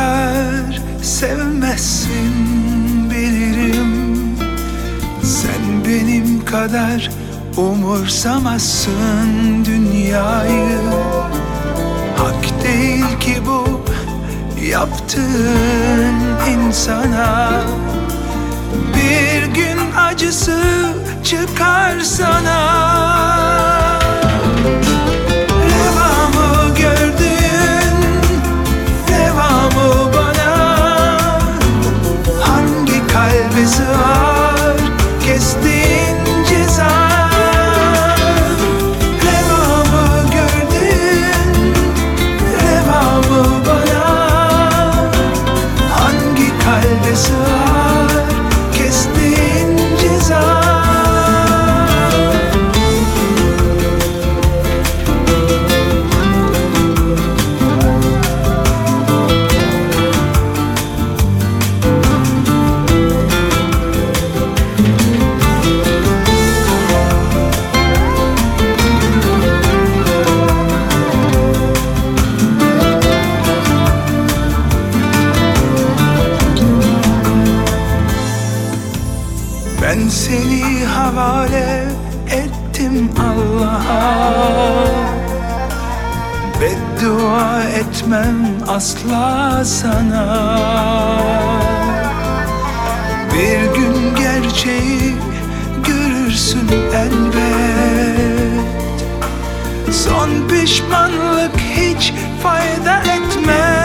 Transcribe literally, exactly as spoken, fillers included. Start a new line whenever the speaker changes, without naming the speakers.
kadar sevmezsin bilirim. Sen benim kadar umursamazsın dünyayı. Hak değil ki bu yaptığın insana. Bir gün acısı çıkar sana. Revamı gördün, revamı bana. Hangi kalbe sığar kestiğin ceza? Revamı gördün, revamı bana. Hangi kalbe sığar kestiğin ceza? Ben seni havale ettim Allah'a. Beddua etmem asla sana. Bir gün gerçeği görürsün elbet. Son pişmanlık hiç fayda etmez.